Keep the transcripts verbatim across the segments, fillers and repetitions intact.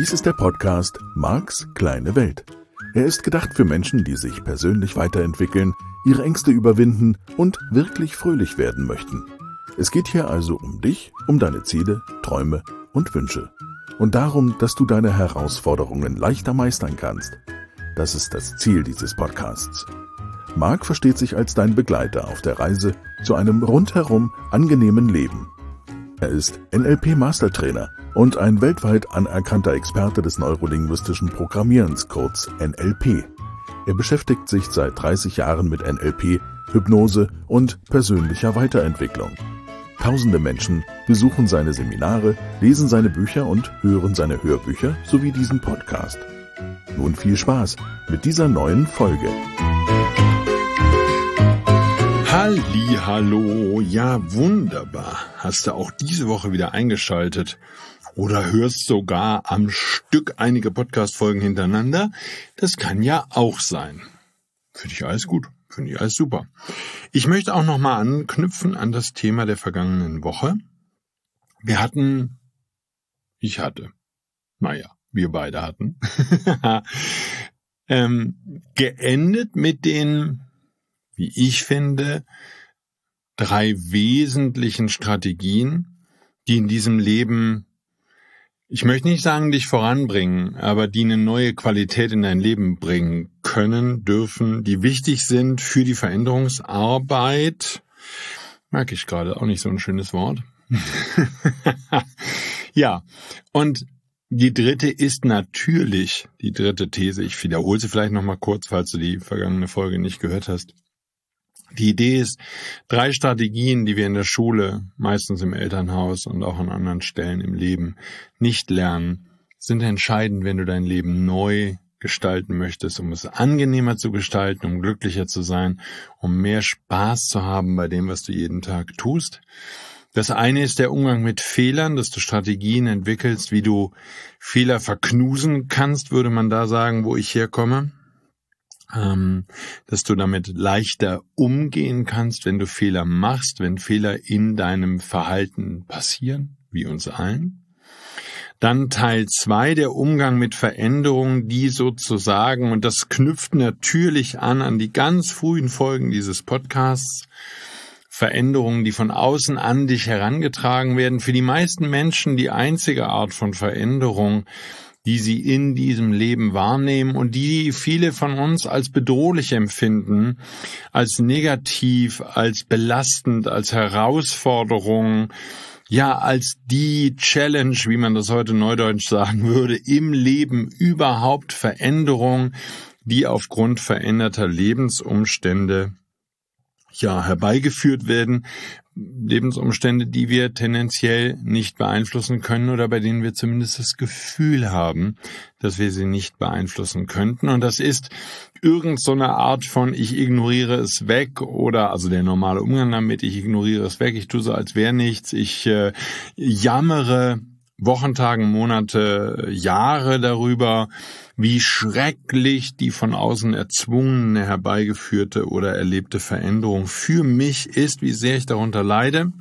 Dies ist der Podcast Marks kleine Welt. Er ist gedacht für Menschen, die sich persönlich weiterentwickeln, ihre Ängste überwinden und wirklich fröhlich werden möchten. Es geht hier also um dich, um deine Ziele, Träume und Wünsche. Und darum, dass du deine Herausforderungen leichter meistern kannst. Das ist das Ziel dieses Podcasts. Mark versteht sich als dein Begleiter auf der Reise zu einem rundherum angenehmen Leben. Er ist N L P-Mastertrainer und ein weltweit anerkannter Experte des neurolinguistischen Programmierens, kurz N L P. Er beschäftigt sich seit dreißig Jahren mit N L P, Hypnose und persönlicher Weiterentwicklung. Tausende Menschen besuchen seine Seminare, lesen seine Bücher und hören seine Hörbücher sowie diesen Podcast. Nun viel Spaß mit dieser neuen Folge. Hallihallo, ja wunderbar. Hast du auch diese Woche wieder eingeschaltet oder hörst sogar am Stück einige Podcast-Folgen hintereinander? Das kann ja auch sein. Finde ich alles gut, finde ich alles super. Ich möchte auch nochmal anknüpfen an das Thema der vergangenen Woche. Wir hatten, ich hatte, naja, wir beide hatten, ähm, geendet mit den, wie ich finde, drei wesentlichen Strategien, die in diesem Leben, ich möchte nicht sagen, dich voranbringen, aber die eine neue Qualität in dein Leben bringen können, dürfen, die wichtig sind für die Veränderungsarbeit. Mag ich gerade, auch nicht so ein schönes Wort. Ja, und die dritte ist natürlich, die dritte These, ich wiederhole sie vielleicht nochmal kurz, falls du die vergangene Folge nicht gehört hast. Die Idee ist, drei Strategien, die wir in der Schule, meistens im Elternhaus und auch an anderen Stellen im Leben nicht lernen, sind entscheidend, wenn du dein Leben neu gestalten möchtest, um es angenehmer zu gestalten, um glücklicher zu sein, um mehr Spaß zu haben bei dem, was du jeden Tag tust. Das eine ist der Umgang mit Fehlern, dass du Strategien entwickelst, wie du Fehler verknusen kannst, würde man da sagen, wo ich herkomme. Ähm, dass du damit leichter umgehen kannst, wenn du Fehler machst, wenn Fehler in deinem Verhalten passieren, wie uns allen. Dann Teil zwei, der Umgang mit Veränderungen, die sozusagen, und das knüpft natürlich an an die ganz frühen Folgen dieses Podcasts, Veränderungen, die von außen an dich herangetragen werden. Für die meisten Menschen die einzige Art von Veränderung, die sie in diesem Leben wahrnehmen und die viele von uns als bedrohlich empfinden, als negativ, als belastend, als Herausforderung, ja, als die Challenge, wie man das heute neudeutsch sagen würde, im Leben überhaupt Veränderung, die aufgrund veränderter Lebensumstände ja herbeigeführt werden, Lebensumstände, die wir tendenziell nicht beeinflussen können oder bei denen wir zumindest das Gefühl haben, dass wir sie nicht beeinflussen könnten. Und das ist irgend so eine Art von ich ignoriere es weg oder also der normale Umgang damit, ich ignoriere es weg, ich tue so, als wäre nichts, ich äh, jammere Wochen, Tage, Monate, Jahre darüber, wie schrecklich die von außen erzwungene, herbeigeführte oder erlebte Veränderung für mich ist, wie sehr ich darunter leide.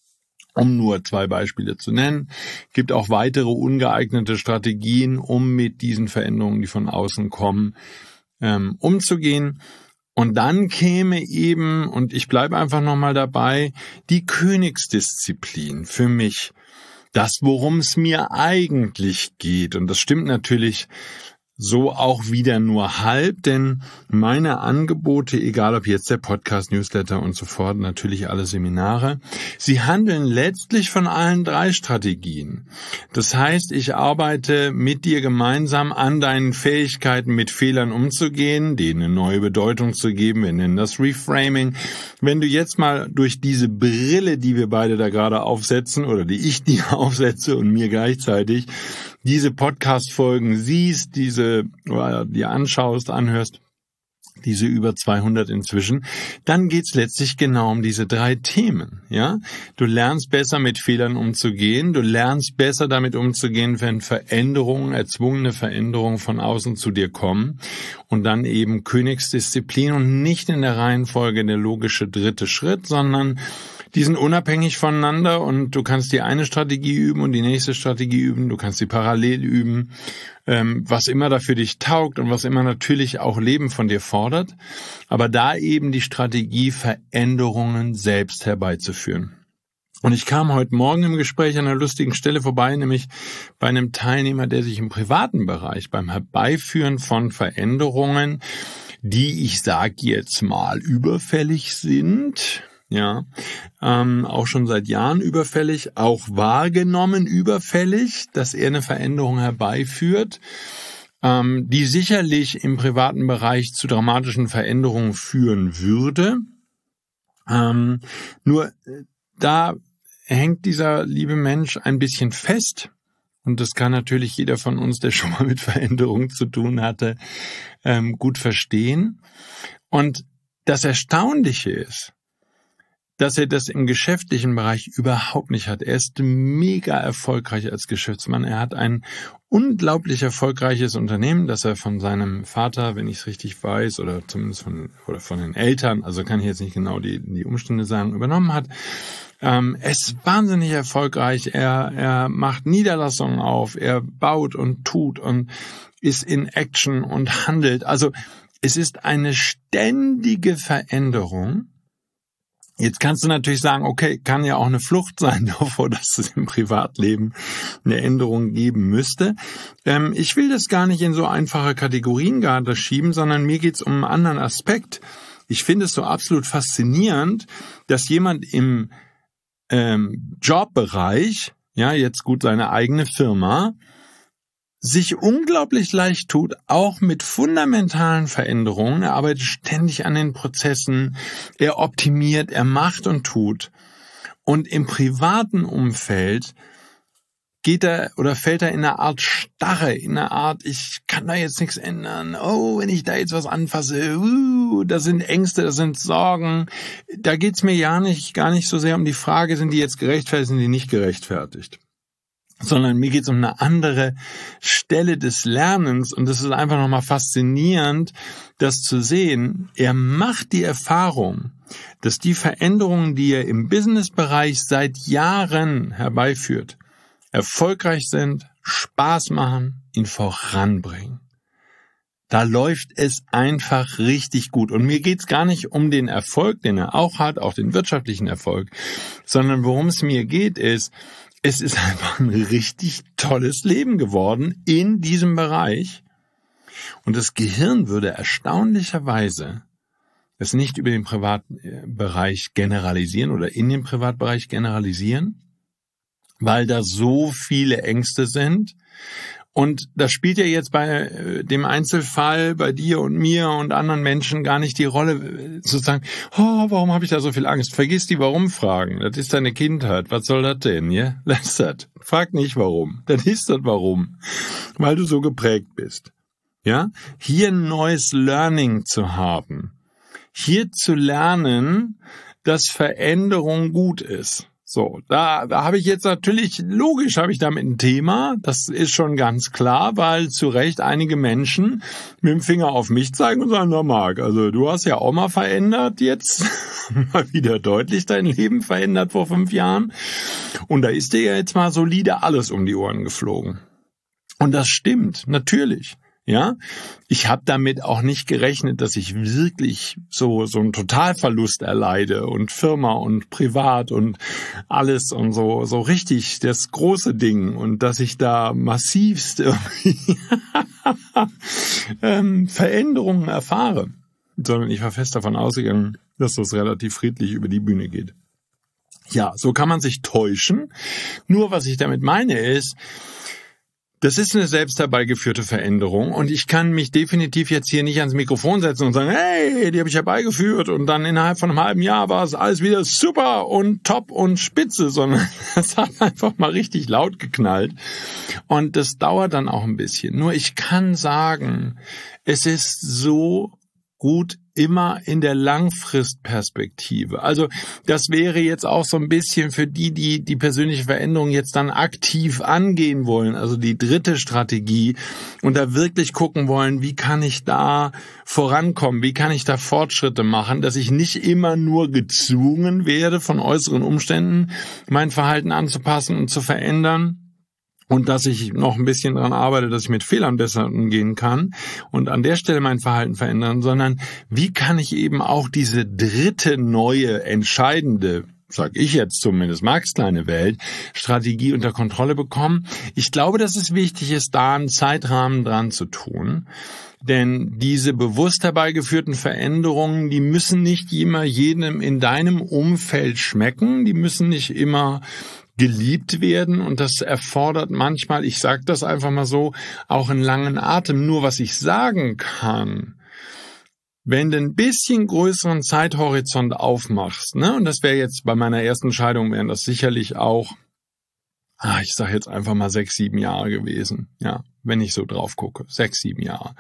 Um nur zwei Beispiele zu nennen, gibt auch weitere ungeeignete Strategien, um mit diesen Veränderungen, die von außen kommen, ähm, umzugehen. Und dann käme eben, und ich bleibe einfach nochmal dabei, die Königsdisziplin für mich. Das, worum es mir eigentlich geht. Und das stimmt natürlich so auch wieder nur halb, denn meine Angebote, egal ob jetzt der Podcast, Newsletter und so fort, natürlich alle Seminare, sie handeln letztlich von allen drei Strategien. Das heißt, ich arbeite mit dir gemeinsam an deinen Fähigkeiten, mit Fehlern umzugehen, denen eine neue Bedeutung zu geben. Wir nennen das Reframing. Wenn du jetzt mal durch diese Brille, die wir beide da gerade aufsetzen, oder die ich dir aufsetze und mir gleichzeitig, diese Podcast-Folgen siehst, diese, oder dir anschaust, anhörst, diese über zweihundert inzwischen, dann geht's letztlich genau um diese drei Themen, ja? Du lernst besser mit Fehlern umzugehen, du lernst besser damit umzugehen, wenn Veränderungen, erzwungene Veränderungen von außen zu dir kommen und dann eben Königsdisziplin und nicht in der Reihenfolge der logische dritte Schritt, sondern Die sind unabhängig voneinander und du kannst die eine Strategie üben und die nächste Strategie üben. Du kannst sie parallel üben, ähm, was immer da für dich taugt und was immer natürlich auch Leben von dir fordert. Aber da eben die Strategie, Veränderungen selbst herbeizuführen. Und ich kam heute Morgen im Gespräch an einer lustigen Stelle vorbei, nämlich bei einem Teilnehmer, der sich im privaten Bereich beim Herbeiführen von Veränderungen, die ich sag jetzt mal überfällig sind, ja, ähm, auch schon seit Jahren überfällig, auch wahrgenommen überfällig, dass er eine Veränderung herbeiführt, ähm, die sicherlich im privaten Bereich zu dramatischen Veränderungen führen würde. Ähm, nur äh, da hängt dieser liebe Mensch ein bisschen fest. Und das kann natürlich jeder von uns, der schon mal mit Veränderungen zu tun hatte, ähm, gut verstehen. Und das Erstaunliche ist, dass er das im geschäftlichen Bereich überhaupt nicht hat. Er ist mega erfolgreich als Geschäftsmann. Er hat ein unglaublich erfolgreiches Unternehmen, das er von seinem Vater, wenn ich es richtig weiß, oder zumindest von, oder von den Eltern, also kann ich jetzt nicht genau die, die Umstände sagen, übernommen hat. Ähm, er ist wahnsinnig erfolgreich. Er, er macht Niederlassungen auf. Er baut und tut und ist in Action und handelt. Also es ist eine ständige Veränderung. Jetzt kannst du natürlich sagen, okay, kann ja auch eine Flucht sein davor, dass es im Privatleben eine Änderung geben müsste. Ähm, ich will das gar nicht in so einfache Kategorien gerade schieben, sondern mir geht's um einen anderen Aspekt. Ich finde es so absolut faszinierend, dass jemand im ähm, Jobbereich, ja, jetzt gut seine eigene Firma, sich unglaublich leicht tut, auch mit fundamentalen Veränderungen. Er arbeitet ständig an den Prozessen, er optimiert, er macht und tut. Und im privaten Umfeld geht er oder fällt er in eine Art Starre, in eine Art, ich kann da jetzt nichts ändern. Oh, wenn ich da jetzt was anfasse, uh, da sind Ängste, da sind Sorgen. Da geht's mir ja nicht, gar nicht so sehr um die Frage, sind die jetzt gerechtfertigt, sind die nicht gerechtfertigt. Sondern mir geht's um eine andere Stelle des Lernens und es ist einfach nochmal faszinierend, das zu sehen. Er macht die Erfahrung, dass die Veränderungen, die er im Businessbereich seit Jahren herbeiführt, erfolgreich sind, Spaß machen, ihn voranbringen. Da läuft es einfach richtig gut. Und mir geht's gar nicht um den Erfolg, den er auch hat, auch den wirtschaftlichen Erfolg, sondern worum es mir geht, ist, es ist einfach ein richtig tolles Leben geworden in diesem Bereich. Und das Gehirn würde erstaunlicherweise es nicht über den Privatbereich generalisieren oder in den Privatbereich generalisieren, weil da so viele Ängste sind. Und das spielt ja jetzt bei dem Einzelfall, bei dir und mir und anderen Menschen gar nicht die Rolle, zu sagen, oh, warum habe ich da so viel Angst? Vergiss die Warum-Fragen. Das ist deine Kindheit. Was soll das denn, ja? Lass das. Frag nicht warum. Das ist das Warum. Weil du so geprägt bist. Ja? Hier ein neues Learning zu haben. Hier zu lernen, dass Veränderung gut ist. So, da, da habe ich jetzt natürlich, logisch habe ich damit ein Thema, das ist schon ganz klar, weil zu Recht einige Menschen mit dem Finger auf mich zeigen und sagen, na Marc, also du hast ja auch mal verändert jetzt, mal wieder deutlich dein Leben verändert vor fünf Jahren und da ist dir ja jetzt mal solide alles um die Ohren geflogen. Und das stimmt, natürlich. Ja, ich habe damit auch nicht gerechnet, dass ich wirklich so so einen Totalverlust erleide und Firma und privat und alles und so so richtig das große Ding und dass ich da massivst irgendwie ähm, Veränderungen erfahre, sondern ich war fest davon ausgegangen, dass das relativ friedlich über die Bühne geht. Ja, so kann man sich täuschen. Nur was ich damit meine ist, das ist eine selbst herbeigeführte Veränderung und ich kann mich definitiv jetzt hier nicht ans Mikrofon setzen und sagen, hey, die habe ich herbeigeführt und dann innerhalb von einem halben Jahr war es alles wieder super und top und spitze, sondern es hat einfach mal richtig laut geknallt und das dauert dann auch ein bisschen. Nur ich kann sagen, es ist so gut immer in der Langfristperspektive. Also das wäre jetzt auch so ein bisschen für die, die die persönliche Veränderung jetzt dann aktiv angehen wollen, also die dritte Strategie, und da wirklich gucken wollen, wie kann ich da vorankommen, wie kann ich da Fortschritte machen, dass ich nicht immer nur gezwungen werde, von äußeren Umständen mein Verhalten anzupassen und zu verändern, und dass ich noch ein bisschen daran arbeite, dass ich mit Fehlern besser umgehen kann und an der Stelle mein Verhalten verändern, sondern wie kann ich eben auch diese dritte neue, entscheidende, sag ich jetzt zumindest, Marx kleine Welt, Strategie unter Kontrolle bekommen. Ich glaube, dass es wichtig ist, da einen Zeitrahmen dran zu tun. Denn diese bewusst herbeigeführten Veränderungen, die müssen nicht immer jedem in deinem Umfeld schmecken, die müssen nicht immer geliebt werden, und das erfordert manchmal, ich sage das einfach mal so, auch einen langen Atem. Nur was ich sagen kann, wenn du ein bisschen größeren Zeithorizont aufmachst, ne, und das wäre jetzt bei meiner ersten Scheidung, wären das sicherlich auch, ah, ich sage jetzt einfach mal sechs, sieben Jahre gewesen, ja, wenn ich so drauf gucke, sechs, sieben Jahre.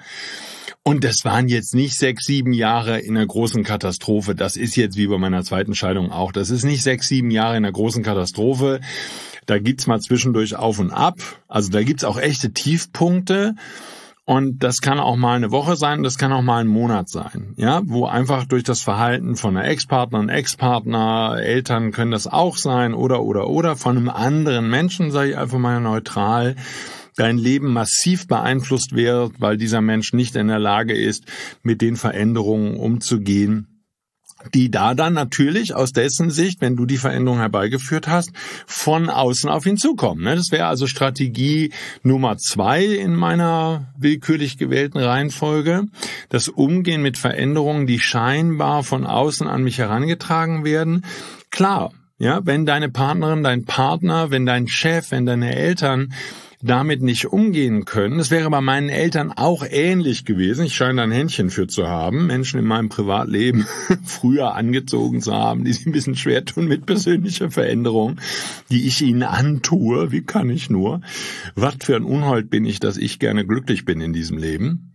Und das waren jetzt nicht sechs, sieben Jahre in einer großen Katastrophe. Das ist jetzt wie bei meiner zweiten Scheidung auch. Das ist nicht sechs, sieben Jahre in einer großen Katastrophe. Da gibt's mal zwischendurch auf und ab. Also da gibt's auch echte Tiefpunkte. Und das kann auch mal eine Woche sein, das kann auch mal ein Monat sein, ja, wo einfach durch das Verhalten von einer Ex-Partnerin, Ex-Partner, Eltern können das auch sein, oder, oder, oder von einem anderen Menschen, sage ich einfach mal neutral, dein Leben massiv beeinflusst wird, weil dieser Mensch nicht in der Lage ist, mit den Veränderungen umzugehen, die da dann natürlich aus dessen Sicht, wenn du die Veränderung herbeigeführt hast, von außen auf ihn zukommen. Das wäre also Strategie Nummer zwei in meiner willkürlich gewählten Reihenfolge. Das Umgehen mit Veränderungen, die scheinbar von außen an mich herangetragen werden. Klar, ja, wenn deine Partnerin, dein Partner, wenn dein Chef, wenn deine Eltern damit nicht umgehen können. Das wäre bei meinen Eltern auch ähnlich gewesen. Ich scheine da ein Händchen für zu haben, Menschen in meinem Privatleben früher angezogen zu haben, die sich ein bisschen schwer tun mit persönlicher Veränderung, die ich ihnen antue. Wie kann ich nur? Was für ein Unhold bin ich, dass ich gerne glücklich bin in diesem Leben.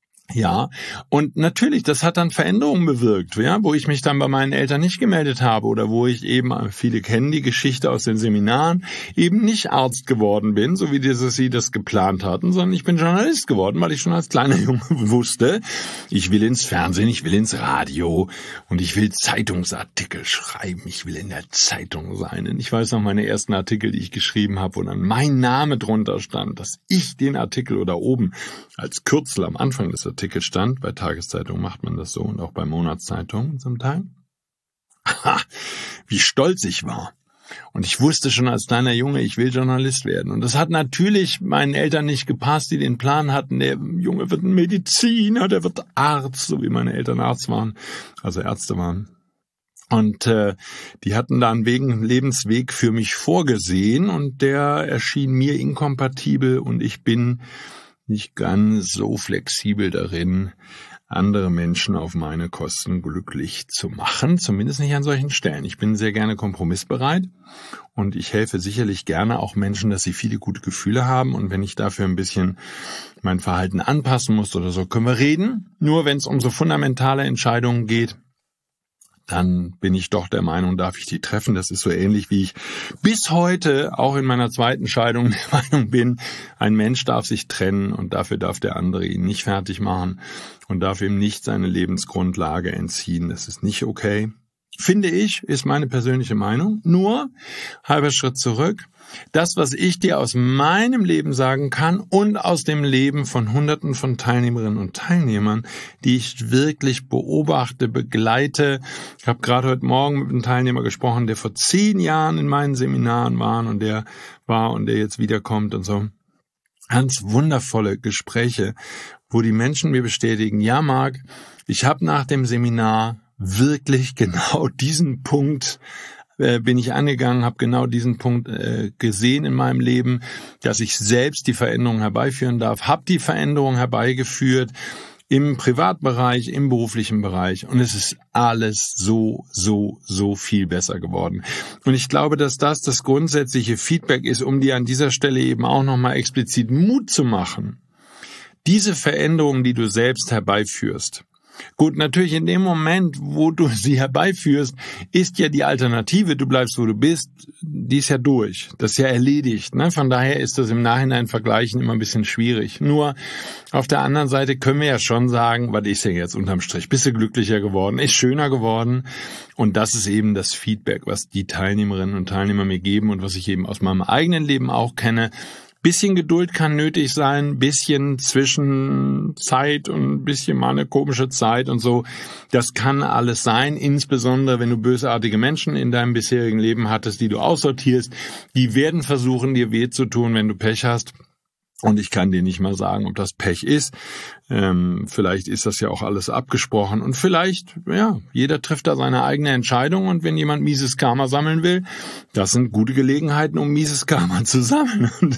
Ja, und natürlich, das hat dann Veränderungen bewirkt, ja, wo ich mich dann bei meinen Eltern nicht gemeldet habe oder wo ich eben, viele kennen die Geschichte aus den Seminaren, eben nicht Arzt geworden bin, so wie das, sie das geplant hatten, sondern ich bin Journalist geworden, weil ich schon als kleiner Junge wusste, ich will ins Fernsehen, ich will ins Radio und ich will Zeitungsartikel schreiben, ich will in der Zeitung sein. Und ich weiß noch meine ersten Artikel, die ich geschrieben habe, wo dann mein Name drunter stand, dass ich den Artikel oder oben als Kürzel am Anfang des Artikels Artikel stand. Bei Tageszeitungen macht man das so und auch bei Monatszeitungen zum Teil. Aha, wie stolz ich war. Und ich wusste schon als kleiner Junge, ich will Journalist werden. Und das hat natürlich meinen Eltern nicht gepasst, die den Plan hatten, der Junge wird ein Mediziner, der wird Arzt, so wie meine Eltern Arzt waren, also Ärzte waren. Und äh, die hatten da einen Weg, einen Lebensweg für mich vorgesehen und der erschien mir inkompatibel und ich bin nicht ganz so flexibel darin, andere Menschen auf meine Kosten glücklich zu machen, zumindest nicht an solchen Stellen. Ich bin sehr gerne kompromissbereit und ich helfe sicherlich gerne auch Menschen, dass sie viele gute Gefühle haben, und wenn ich dafür ein bisschen mein Verhalten anpassen muss oder so, können wir reden. Nur wenn es um so fundamentale Entscheidungen geht, dann bin ich doch der Meinung, darf ich die treffen. Das ist so ähnlich, wie ich bis heute auch in meiner zweiten Scheidung der Meinung bin, ein Mensch darf sich trennen und dafür darf der andere ihn nicht fertig machen und darf ihm nicht seine Lebensgrundlage entziehen. Das ist nicht okay. Finde ich, ist meine persönliche Meinung. Nur, halber Schritt zurück, das, was ich dir aus meinem Leben sagen kann und aus dem Leben von Hunderten von Teilnehmerinnen und Teilnehmern, die ich wirklich beobachte, begleite. Ich habe gerade heute Morgen mit einem Teilnehmer gesprochen, der vor zehn Jahren in meinen Seminaren war und der war und der jetzt wiederkommt und so. Ganz wundervolle Gespräche, wo die Menschen mir bestätigen, ja Marc, ich habe nach dem Seminar wirklich genau diesen Punkt äh, bin ich angegangen, habe genau diesen Punkt äh, gesehen in meinem Leben, dass ich selbst die Veränderung herbeiführen darf, habe die Veränderung herbeigeführt im Privatbereich, im beruflichen Bereich, und es ist alles so, so, so viel besser geworden. Und ich glaube, dass das das grundsätzliche Feedback ist, um dir an dieser Stelle eben auch nochmal explizit Mut zu machen. Diese Veränderung, die du selbst herbeiführst, Gut, natürlich in dem Moment, wo du sie herbeiführst, ist ja die Alternative, du bleibst, wo du bist, die ist ja durch. Das ist ja erledigt. Ne? Von daher ist das im Nachhinein vergleichen immer ein bisschen schwierig. Nur auf der anderen Seite können wir ja schon sagen, was ist denn jetzt unterm Strich? Bist du glücklicher geworden? Ist schöner geworden? Und das ist eben das Feedback, was die Teilnehmerinnen und Teilnehmer mir geben und was ich eben aus meinem eigenen Leben auch kenne. Bisschen Geduld kann nötig sein, bisschen Zwischenzeit und ein bisschen mal eine komische Zeit und so. Das kann alles sein, insbesondere wenn du bösartige Menschen in deinem bisherigen Leben hattest, die du aussortierst. Die werden versuchen, dir weh zu tun, wenn du Pech hast. Und ich kann dir nicht mal sagen, ob das Pech ist. Ähm, vielleicht ist das ja auch alles abgesprochen. Und vielleicht, ja, jeder trifft da seine eigene Entscheidung. Und wenn jemand mieses Karma sammeln will, das sind gute Gelegenheiten, um mieses Karma zu sammeln. Und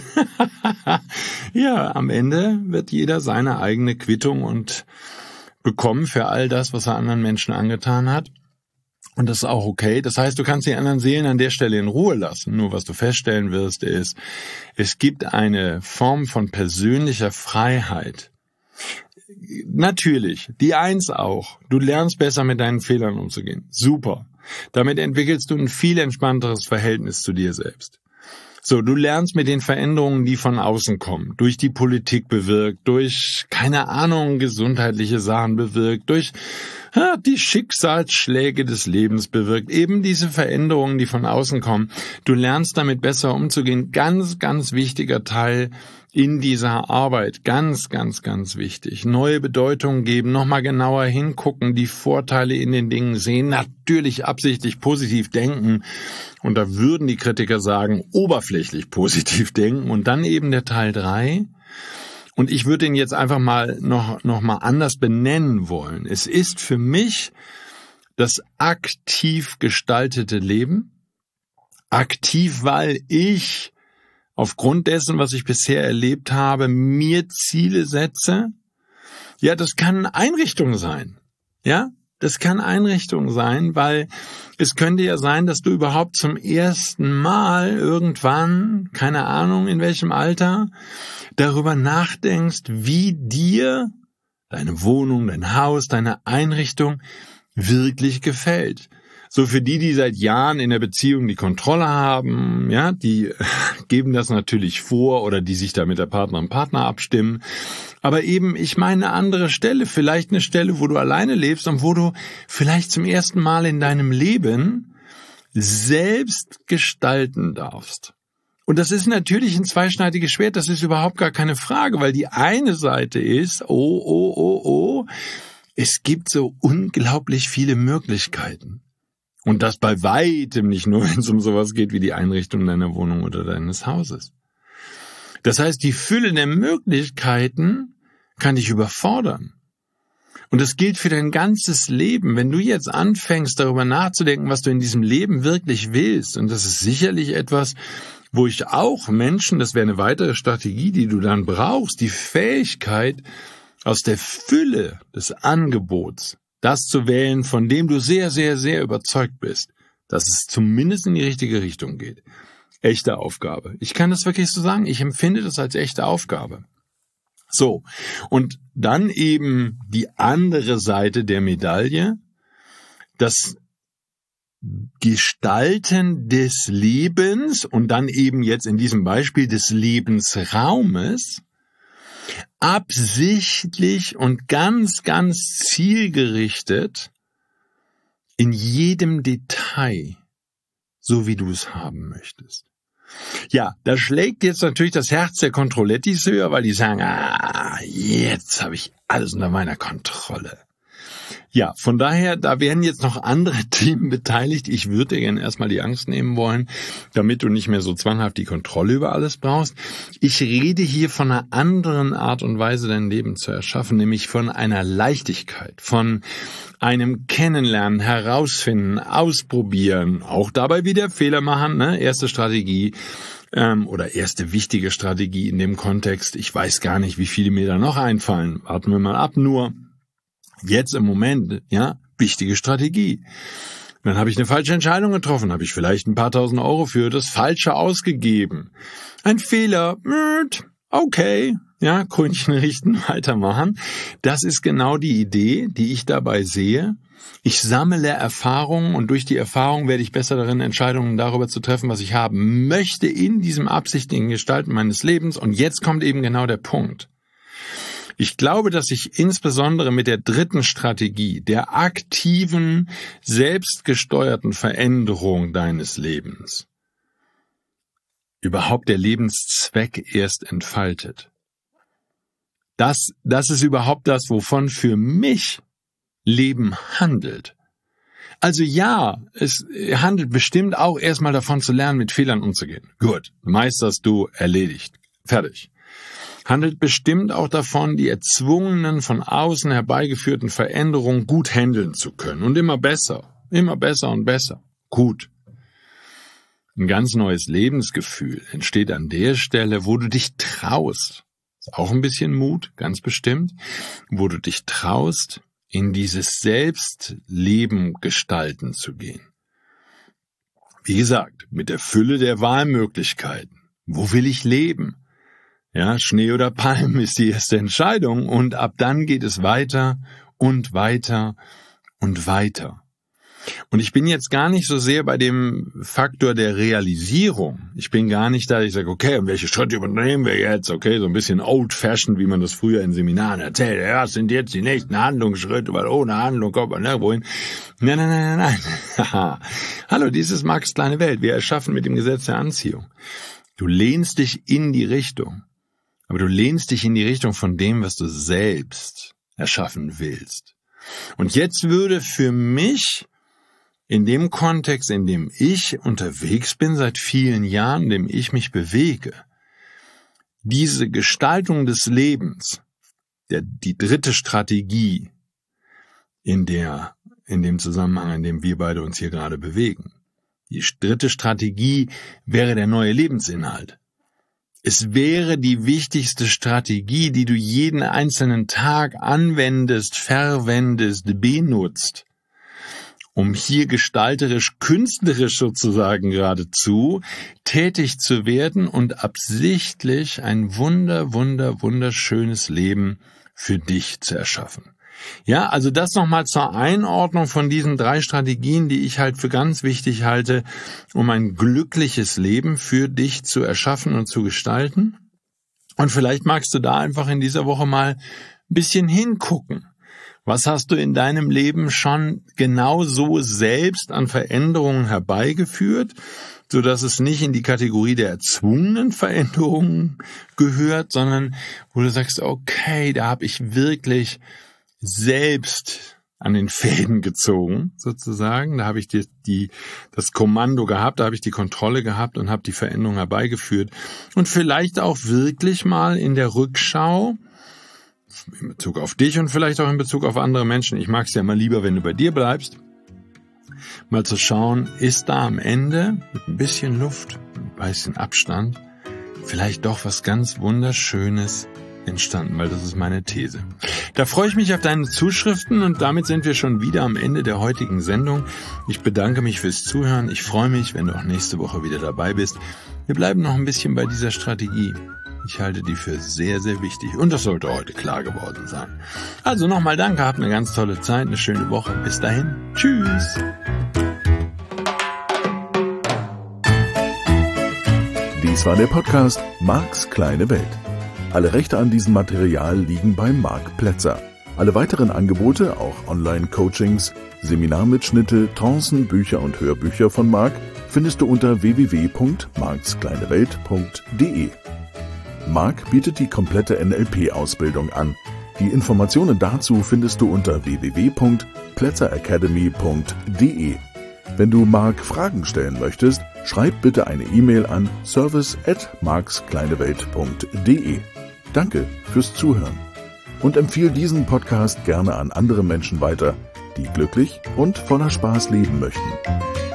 ja, am Ende wird jeder seine eigene Quittung und bekommen für all das, was er anderen Menschen angetan hat. Und das ist auch okay. Das heißt, du kannst die anderen Seelen an der Stelle in Ruhe lassen. Nur was du feststellen wirst, ist, es gibt eine Form von persönlicher Freiheit. Natürlich, die Eins auch. Du lernst besser mit deinen Fehlern umzugehen. Super. Damit entwickelst du ein viel entspannteres Verhältnis zu dir selbst. So, du lernst mit den Veränderungen, die von außen kommen, durch die Politik bewirkt, durch, keine Ahnung, gesundheitliche Sachen bewirkt, durch ja, die Schicksalsschläge des Lebens bewirkt, eben diese Veränderungen, die von außen kommen. Du lernst damit besser umzugehen. Ganz, ganz wichtiger Teil in dieser Arbeit. Ganz, ganz, ganz wichtig. Neue Bedeutungen geben, nochmal genauer hingucken, die Vorteile in den Dingen sehen, natürlich absichtlich positiv denken. Und da würden die Kritiker sagen, oberflächlich positiv denken. Und dann eben der Teil drei. Und ich würde ihn jetzt einfach mal noch, noch mal anders benennen wollen. Es ist für mich das aktiv gestaltete Leben. Aktiv, weil ich aufgrund dessen, was ich bisher erlebt habe, mir Ziele setze. Ja, das kann Einrichtung sein. Ja, das kann Einrichtung sein, weil es könnte ja sein, dass du überhaupt zum ersten Mal irgendwann, keine Ahnung in welchem Alter, darüber nachdenkst, wie dir deine Wohnung, dein Haus, deine Einrichtung wirklich gefällt. So für die, die seit Jahren in der Beziehung die Kontrolle haben, ja, die geben das natürlich vor oder die sich da mit der Partnerin und Partner abstimmen. Aber eben, ich meine eine andere Stelle, vielleicht eine Stelle, wo du alleine lebst und wo du vielleicht zum ersten Mal in deinem Leben selbst gestalten darfst. Und das ist natürlich ein zweischneidiges Schwert, das ist überhaupt gar keine Frage, weil die eine Seite ist, oh, oh, oh, oh, es gibt so unglaublich viele Möglichkeiten. Und das bei weitem nicht nur, wenn es um sowas geht wie die Einrichtung deiner Wohnung oder deines Hauses. Das heißt, die Fülle der Möglichkeiten kann dich überfordern. Und das gilt für dein ganzes Leben. Wenn du jetzt anfängst, darüber nachzudenken, was du in diesem Leben wirklich willst, und das ist sicherlich etwas, wo ich auch Menschen, das wäre eine weitere Strategie, die du dann brauchst, die Fähigkeit, aus der Fülle des Angebots das zu wählen, von dem du sehr, sehr, sehr überzeugt bist, dass es zumindest in die richtige Richtung geht. Echte Aufgabe. Ich kann das wirklich so sagen. Ich empfinde das als echte Aufgabe. So. Und dann eben die andere Seite der Medaille, das Gestalten des Lebens und dann eben jetzt in diesem Beispiel des Lebensraumes absichtlich und ganz, ganz zielgerichtet in jedem Detail, so wie du es haben möchtest. Ja, da schlägt jetzt natürlich das Herz der Controllettis höher, weil die sagen, ah, jetzt habe ich alles unter meiner Kontrolle. Ja, von daher, da werden jetzt noch andere Themen beteiligt. Ich würde dir gerne erstmal die Angst nehmen wollen, damit du nicht mehr so zwanghaft die Kontrolle über alles brauchst. Ich rede hier von einer anderen Art und Weise, dein Leben zu erschaffen, nämlich von einer Leichtigkeit, von einem Kennenlernen, Herausfinden, Ausprobieren, auch dabei wieder Fehler machen, ne? Erste Strategie. Ähm, oder erste wichtige Strategie in dem Kontext. Ich weiß gar nicht, wie viele mir da noch einfallen. Warten wir mal ab, nur jetzt im Moment, ja, wichtige Strategie. Dann habe ich eine falsche Entscheidung getroffen, habe ich vielleicht ein paar tausend Euro für das Falsche ausgegeben. Ein Fehler, okay, ja, Krönchen richten, weitermachen. Das ist genau die Idee, die ich dabei sehe. Ich sammle Erfahrungen und durch die Erfahrung werde ich besser darin, Entscheidungen darüber zu treffen, was ich haben möchte in diesem absichtlichen Gestalten meines Lebens. Und jetzt kommt eben genau der Punkt. Ich glaube, dass ich insbesondere mit der dritten Strategie, der aktiven, selbstgesteuerten Veränderung deines Lebens, überhaupt der Lebenszweck erst entfaltet. Das, das ist überhaupt das, wovon für mich Leben handelt. Also ja, es handelt bestimmt auch erstmal davon zu lernen, mit Fehlern umzugehen. Gut, meisterst du, erledigt, fertig. Handelt bestimmt auch davon, die erzwungenen, von außen herbeigeführten Veränderungen gut handeln zu können. Und immer besser, immer besser und besser. Gut. Ein ganz neues Lebensgefühl entsteht an der Stelle, wo du dich traust. Ist auch ein bisschen Mut, ganz bestimmt. Wo du dich traust, in dieses Selbstleben gestalten zu gehen. Wie gesagt, mit der Fülle der Wahlmöglichkeiten. Wo will ich leben? Ja, Schnee oder Palmen ist die erste Entscheidung und ab dann geht es weiter und weiter und weiter. Und ich bin jetzt gar nicht so sehr bei dem Faktor der Realisierung. Ich bin gar nicht da, ich sage, okay, und welche Schritte übernehmen wir jetzt? Okay, so ein bisschen old-fashioned, wie man das früher in Seminaren erzählt. Ja, was sind jetzt die nächsten Handlungsschritte, weil ohne Handlung kommt man nirgendwo hin. Nein, nein, nein, nein, nein. Hallo, dies ist Marx' kleine Welt. Wir erschaffen mit dem Gesetz der Anziehung. Du lehnst dich in die Richtung. Aber du lehnst dich in die Richtung von dem, was du selbst erschaffen willst. Und jetzt würde für mich in dem Kontext, in dem ich unterwegs bin seit vielen Jahren, in dem ich mich bewege, diese Gestaltung des Lebens, der, die dritte Strategie, in der, in dem Zusammenhang, in dem wir beide uns hier gerade bewegen. Die dritte Strategie wäre der neue Lebensinhalt. Es wäre die wichtigste Strategie, die du jeden einzelnen Tag anwendest, verwendest, benutzt, um hier gestalterisch, künstlerisch sozusagen geradezu tätig zu werden und absichtlich ein wunder, wunder, wunderschönes Leben für dich zu erschaffen. Ja, also das nochmal zur Einordnung von diesen drei Strategien, die ich halt für ganz wichtig halte, um ein glückliches Leben für dich zu erschaffen und zu gestalten. Und vielleicht magst du da einfach in dieser Woche mal ein bisschen hingucken. Was hast du in deinem Leben schon genau so selbst an Veränderungen herbeigeführt, sodass es nicht in die Kategorie der erzwungenen Veränderungen gehört, sondern wo du sagst, okay, da habe ich wirklich selbst an den Fäden gezogen, sozusagen. Da habe ich die, die, das Kommando gehabt, da habe ich die Kontrolle gehabt und habe die Veränderung herbeigeführt. Und vielleicht auch wirklich mal in der Rückschau, in Bezug auf dich und vielleicht auch in Bezug auf andere Menschen, ich mag es ja mal lieber, wenn du bei dir bleibst, mal zu schauen, ist da am Ende mit ein bisschen Luft, ein bisschen Abstand, vielleicht doch was ganz Wunderschönes entstanden, weil das ist meine These. Da freue ich mich auf deine Zuschriften und damit sind wir schon wieder am Ende der heutigen Sendung. Ich bedanke mich fürs Zuhören. Ich freue mich, wenn du auch nächste Woche wieder dabei bist. Wir bleiben noch ein bisschen bei dieser Strategie. Ich halte die für sehr, sehr wichtig und das sollte heute klar geworden sein. Also nochmal danke, habt eine ganz tolle Zeit, eine schöne Woche. Bis dahin. Tschüss. Dies war der Podcast Marx' kleine Welt. Alle Rechte an diesem Material liegen bei Marc Plätzer. Alle weiteren Angebote, auch Online-Coachings, Seminarmitschnitte, Trancen, Bücher und Hörbücher von Marc, findest du unter w w w punkt marx kleine welt punkt d e. Marc bietet die komplette N L P-Ausbildung an. Die Informationen dazu findest du unter w w w punkt plätzer academy punkt d e. Wenn du Marc Fragen stellen möchtest, schreib bitte eine E-Mail an service at marx kleine welt punkt d e. Danke fürs Zuhören und empfehle diesen Podcast gerne an andere Menschen weiter, die glücklich und voller Spaß leben möchten.